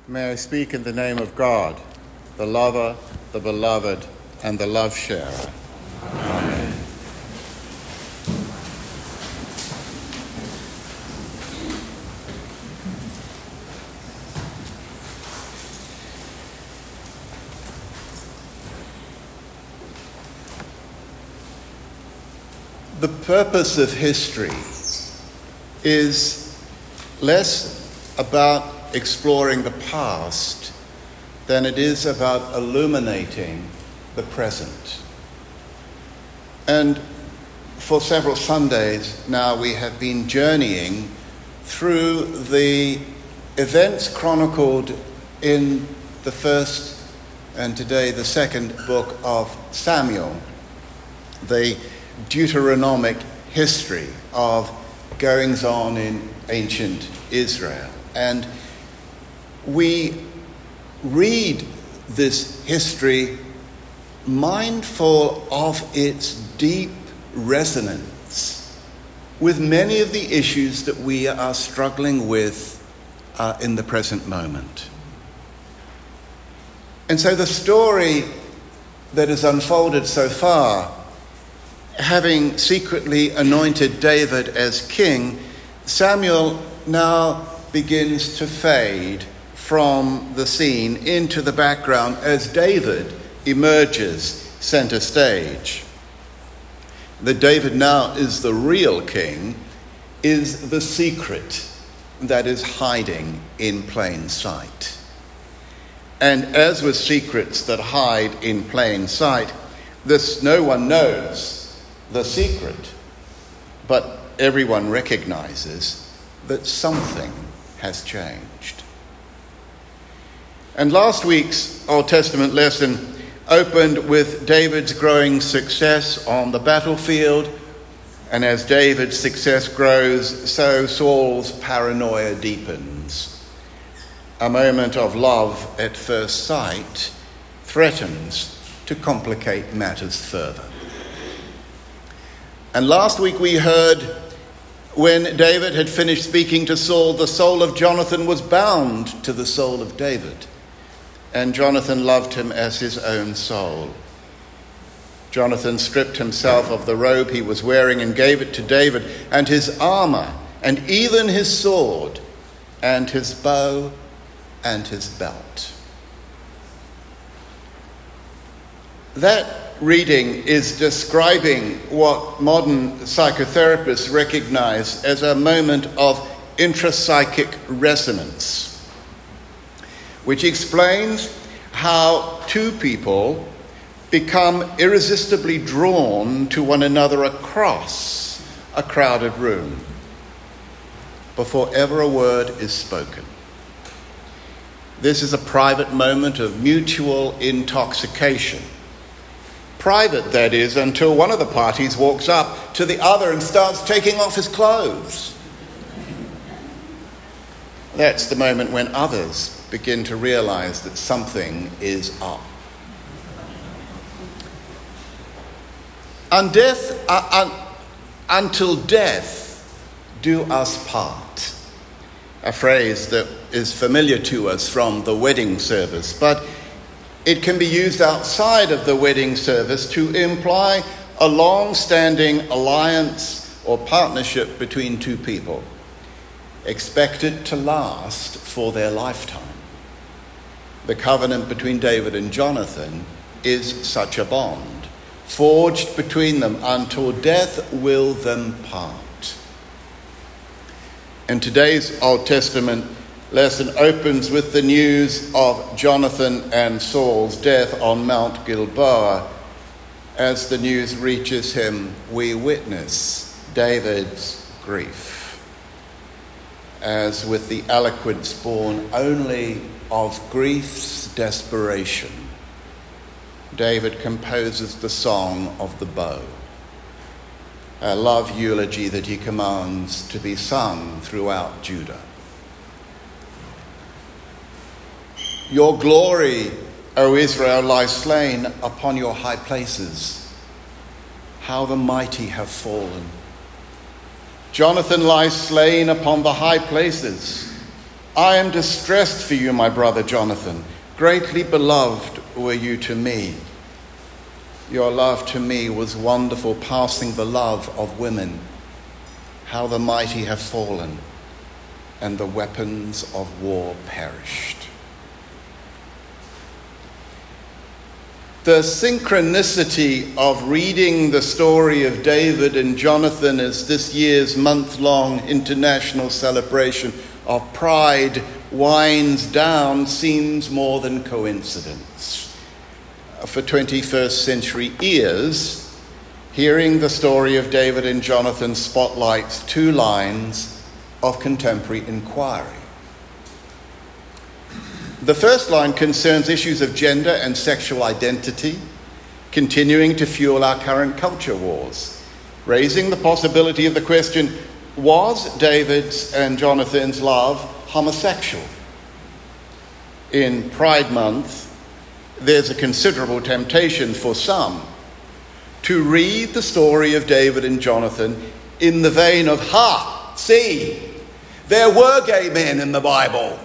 May I speak in the name of God, the lover, the beloved, and the love-sharer. Amen. The purpose of history is less about exploring the past than it is about illuminating the present. And for several Sundays now we have been journeying through the events chronicled in the first and today the second book of Samuel, the Deuteronomic history of goings on in ancient Israel. And we read this history mindful of its deep resonance with many of the issues that we are struggling with in the present moment. And so the story that has unfolded so far, having secretly anointed David as king, Samuel now begins to fade from the scene into the background as David emerges center stage. That David now is the real king is the secret that is hiding in plain sight. And as with secrets that hide in plain sight, no one knows the secret, but everyone recognizes that something has changed. And last week's Old Testament lesson opened with David's growing success on the battlefield, and as David's success grows, so Saul's paranoia deepens. A moment of love at first sight threatens to complicate matters further. And last week we heard when David had finished speaking to Saul, the soul of Jonathan was bound to the soul of David, and Jonathan loved him as his own soul. Jonathan stripped himself of the robe he was wearing and gave it to David, and his armor, and even his sword, and his bow, and his belt. That reading is describing what modern psychotherapists recognize as a moment of intrapsychic resonance, which explains how two people become irresistibly drawn to one another across a crowded room before ever a word is spoken. This is a private moment of mutual intoxication. Private, that is, until one of the parties walks up to the other and starts taking off his clothes. That's the moment when others begin to realize that something is up. Until death do us part. A phrase that is familiar to us from the wedding service, but it can be used outside of the wedding service to imply a long-standing alliance or partnership between two people, expected to last for their lifetime. The covenant between David and Jonathan is such a bond, forged between them until death will them part. And today's Old Testament lesson opens with the news of Jonathan and Saul's death on Mount Gilboa. As the news reaches him, we witness David's grief. As with the eloquence born only of grief's desperation, David composes the song of the bow, a love eulogy that he commands to be sung throughout Judah. Your glory, O Israel, lies slain upon your high places. How the mighty have fallen. Jonathan lies slain upon the high places. I am distressed for you, my brother Jonathan. Greatly beloved were you to me. Your love to me was wonderful, passing the love of women. How the mighty have fallen, and the weapons of war perished. The synchronicity of reading the story of David and Jonathan as this year's month-long international celebration of Pride winds down seems more than coincidence. For 21st century ears, hearing the story of David and Jonathan spotlights two lines of contemporary inquiry. The first line concerns issues of gender and sexual identity, continuing to fuel our current culture wars, raising the possibility of the question, was David's and Jonathan's love homosexual? In Pride Month, there's a considerable temptation for some to read the story of David and Jonathan in the vein of, see, there were gay men in the Bible.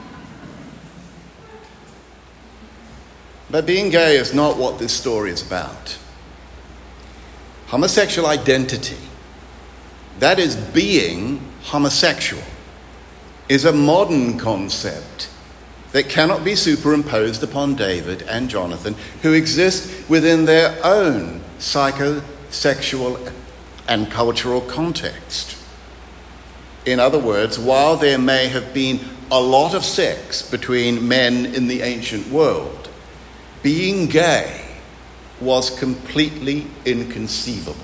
But being gay is not what this story is about. Homosexual identity, that is being homosexual, is a modern concept that cannot be superimposed upon David and Jonathan, who exist within their own psychosexual and cultural context. In other words, while there may have been a lot of sex between men in the ancient world, being gay was completely inconceivable.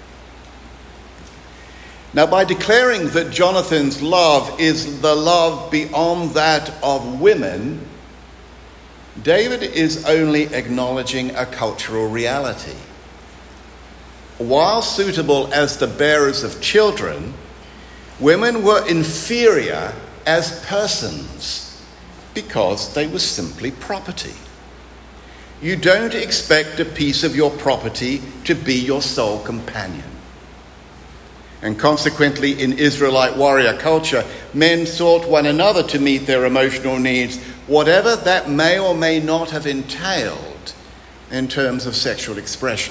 Now, by declaring that Jonathan's love is the love beyond that of women, David is only acknowledging a cultural reality. While suitable as the bearers of children, women were inferior as persons because they were simply property. You don't expect a piece of your property to be your sole companion. And consequently, in Israelite warrior culture, men sought one another to meet their emotional needs, whatever that may or may not have entailed in terms of sexual expression.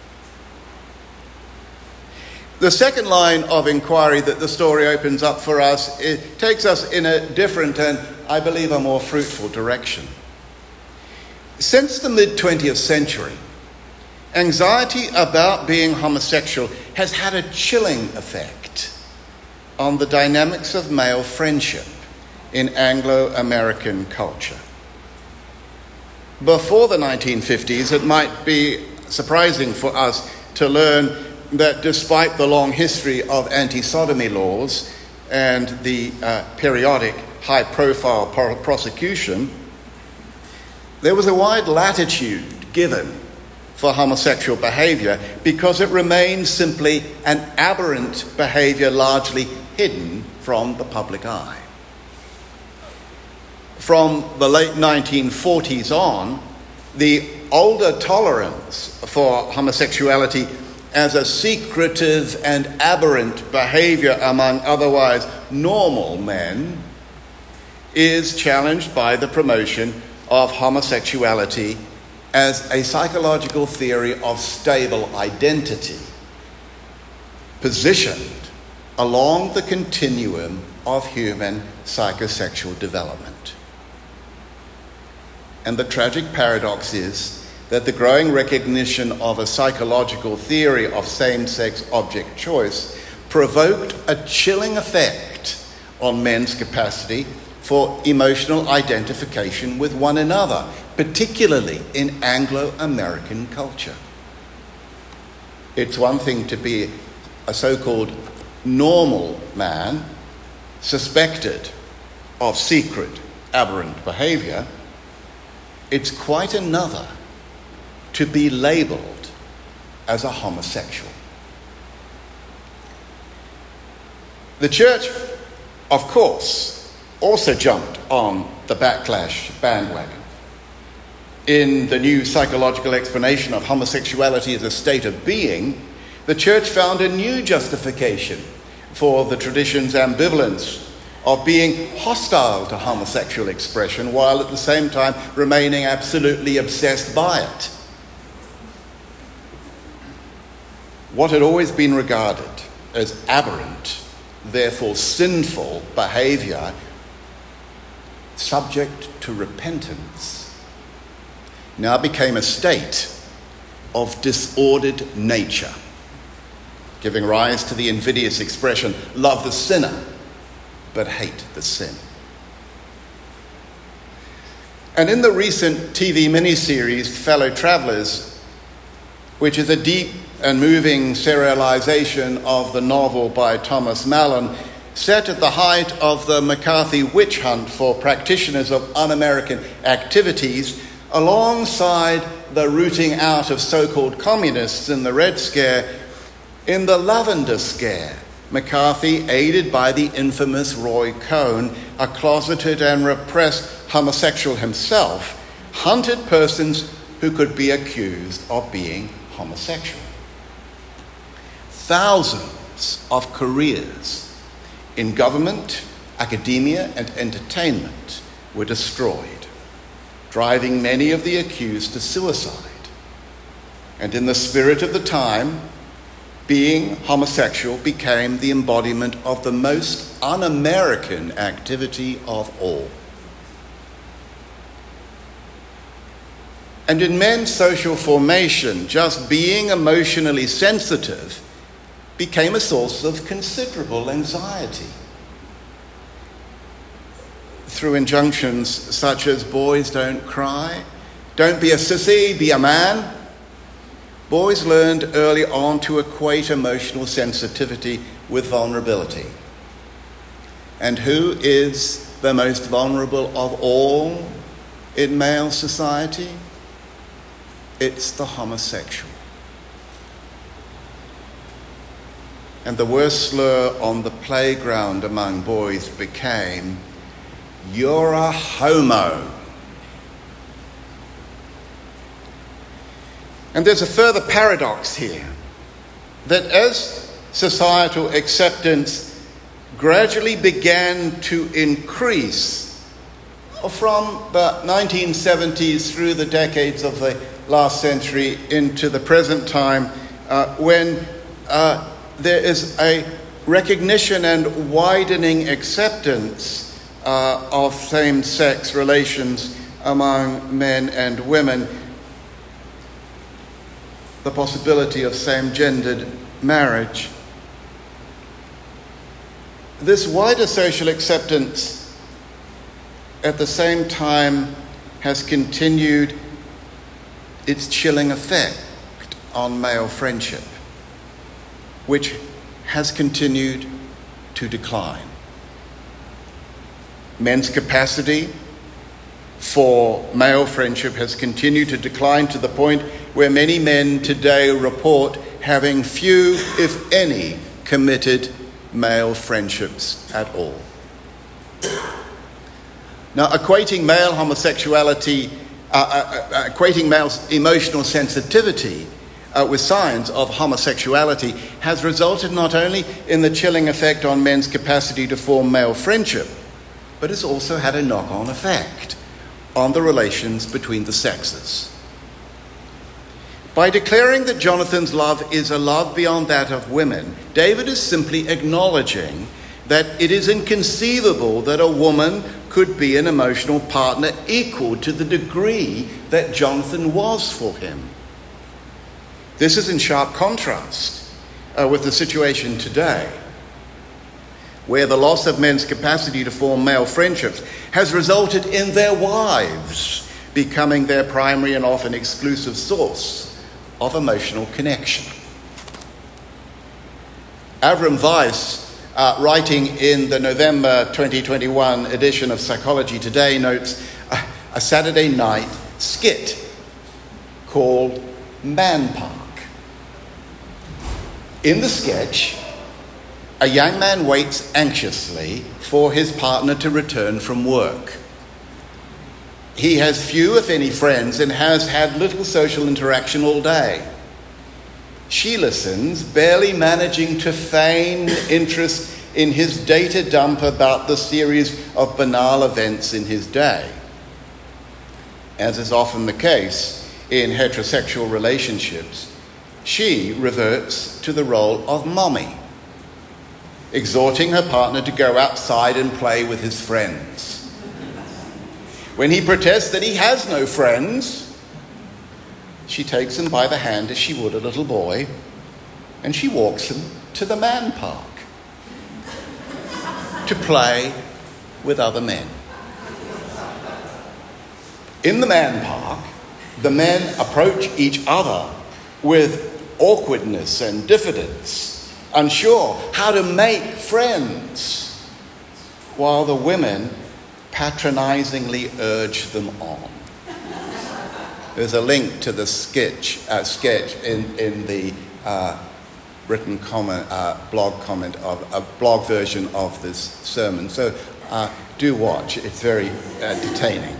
The second line of inquiry that the story opens up for us, it takes us in a different and, I believe, a more fruitful direction. Since the mid-20th century, anxiety about being homosexual has had a chilling effect on the dynamics of male friendship in Anglo-American culture. Before the 1950s, it might be surprising for us to learn that despite the long history of anti-sodomy laws and the periodic high-profile prosecution, there was a wide latitude given for homosexual behavior because it remained simply an aberrant behavior largely hidden from the public eye. From the late 1940s on, the older tolerance for homosexuality as a secretive and aberrant behavior among otherwise normal men is challenged by the promotion of homosexuality as a psychological theory of stable identity, positioned along the continuum of human psychosexual development. And the tragic paradox is that the growing recognition of a psychological theory of same-sex object choice provoked a chilling effect on men's capacity for emotional identification with one another, particularly in Anglo-American culture. It's one thing to be a so-called normal man, suspected of secret, aberrant behavior. It's quite another to be labelled as a homosexual. The church, of course, also jumped on the backlash bandwagon. In the new psychological explanation of homosexuality as a state of being, the church found a new justification for the tradition's ambivalence of being hostile to homosexual expression while at the same time remaining absolutely obsessed by it. What had always been regarded as aberrant, therefore sinful behavior, subject to repentance, now became a state of disordered nature, giving rise to the invidious expression, love the sinner, but hate the sin. And in the recent TV miniseries, Fellow Travellers, which is a deep and moving serialization of the novel by Thomas Mallon, set at the height of the McCarthy witch hunt for practitioners of un-American activities, alongside the rooting out of so-called communists in the Red Scare, in the Lavender Scare, McCarthy, aided by the infamous Roy Cohn, a closeted and repressed homosexual himself, hunted persons who could be accused of being homosexual. Thousands of careers in government, academia, and entertainment were destroyed, driving many of the accused to suicide. And in the spirit of the time, being homosexual became the embodiment of the most un-American activity of all. And in men's social formation, just being emotionally sensitive became a source of considerable anxiety. Through injunctions such as boys don't cry, don't be a sissy, be a man, boys learned early on to equate emotional sensitivity with vulnerability. And who is the most vulnerable of all in male society? It's the homosexual. And the worst slur on the playground among boys became, "You're a homo." And there's a further paradox here, that as societal acceptance gradually began to increase from the 1970s through the decades of the last century into the present time, when there is a recognition and widening acceptance of same-sex relations among men and women, the possibility of same-gendered marriage. This wider social acceptance at the same time has continued its chilling effect on male friendship, which has continued to decline. Men's capacity for male friendship has continued to decline to the point where many men today report having few, if any, committed male friendships at all. Now, equating male homosexuality, equating male emotional sensitivity with signs of homosexuality has resulted not only in the chilling effect on men's capacity to form male friendship, but has also had a knock-on effect on the relations between the sexes. By declaring that Jonathan's love is a love beyond that of women, David is simply acknowledging that it is inconceivable that a woman could be an emotional partner equal to the degree that Jonathan was for him. This is in sharp contrast with the situation today, where the loss of men's capacity to form male friendships has resulted in their wives becoming their primary and often exclusive source of emotional connection. Avram Weiss, writing in the November 2021 edition of Psychology Today, notes a Saturday night skit called Man Park. In the sketch, a young man waits anxiously for his partner to return from work. He has few, if any, friends and has had little social interaction all day. She listens, barely managing to feign interest in his data dump about the series of banal events in his day. As is often the case in heterosexual relationships, she reverts to the role of mommy, exhorting her partner to go outside and play with his friends. When he protests that he has no friends, she takes him by the hand as she would a little boy, and she walks him to the man park to play with other men. In the man park, the men approach each other with awkwardness and diffidence, unsure how to make friends, while the women patronizingly urge them on. There's a link to the sketch in the written comment, blog version of this sermon. So do watch. It's very entertaining.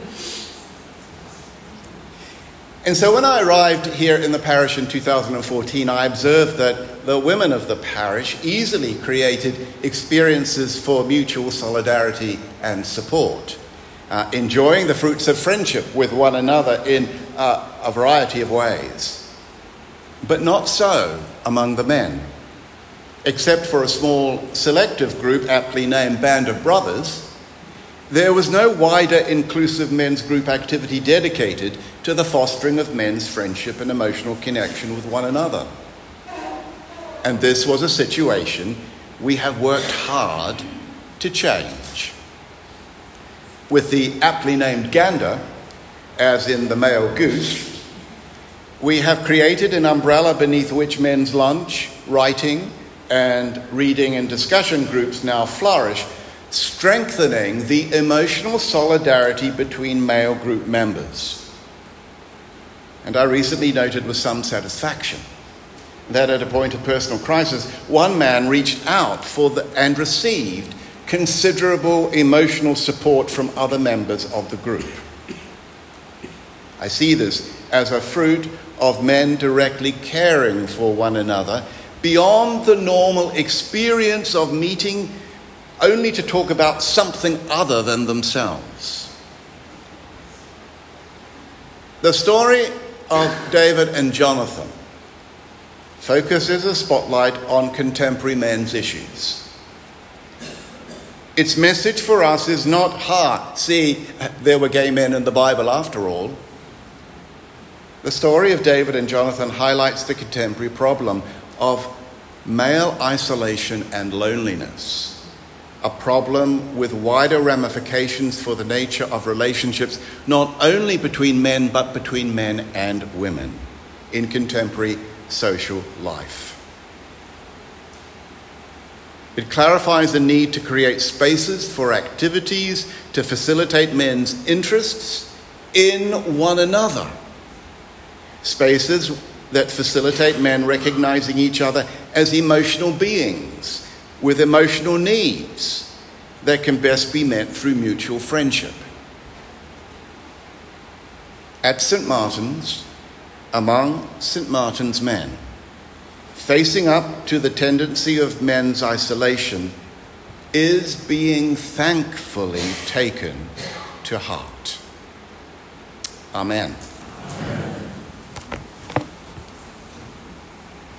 And so when I arrived here in the parish in 2014, I observed that the women of the parish easily created experiences for mutual solidarity and support, enjoying the fruits of friendship with one another in a variety of ways. But not so among the men. Except for a small selective group aptly named Band of Brothers, there was no wider inclusive men's group activity dedicated to the fostering of men's friendship and emotional connection with one another. And this was a situation we have worked hard to change. With the aptly named gander, as in the male goose, we have created an umbrella beneath which men's lunch, writing, and reading and discussion groups now flourish, strengthening the emotional solidarity between male group members. And I recently noted with some satisfaction that at a point of personal crisis, one man reached out and received considerable emotional support from other members of the group. I see this as a fruit of men directly caring for one another beyond the normal experience of meeting only to talk about something other than themselves. The story of David and Jonathan focuses a spotlight on contemporary men's issues. Its message for us is not, see, there were gay men in the Bible after all. The story of David and Jonathan highlights the contemporary problem of male isolation and loneliness, a problem with wider ramifications for the nature of relationships, not only between men, but between men and women in contemporary social life. It clarifies the need to create spaces for activities to facilitate men's interests in one another. Spaces that facilitate men recognizing each other as emotional beings with emotional needs that can best be met through mutual friendship. At St. Martin's, among St. Martin's men, facing up to the tendency of men's isolation is being thankfully taken to heart. Amen.